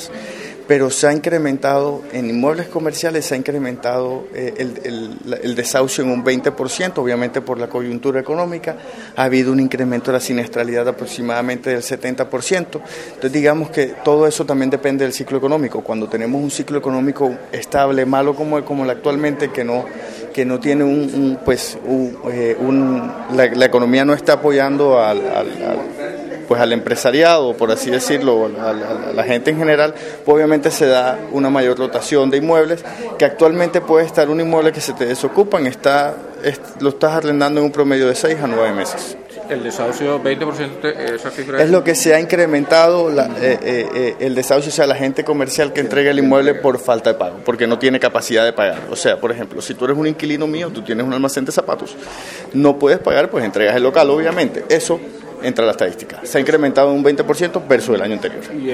viviendas. Pero se ha incrementado, en inmuebles comerciales se ha incrementado el desahucio en un 20%, obviamente por la coyuntura económica. Ha habido un incremento de la siniestralidad aproximadamente del 70%. Entonces digamos que todo eso también depende del ciclo económico. Cuando tenemos un ciclo económico estable, malo como el actualmente, que no tiene la economía no está apoyando al empresariado, por así decirlo, a la gente en general, pues obviamente se da una mayor rotación de inmuebles, que actualmente puede estar un inmueble que se te desocupan, lo estás arrendando en un promedio de 6 a 9 meses. El desahucio, 20%, esa cifra es lo que se ha incrementado, el desahucio, o sea, la gente comercial que entrega el inmueble por falta de pago, porque no tiene capacidad de pagar. O sea, por ejemplo, si tú eres un inquilino mío, tú tienes un almacén de zapatos, no puedes pagar, pues entregas el local, obviamente. Eso entra a la estadística. Se ha incrementado un 20% versus el año anterior.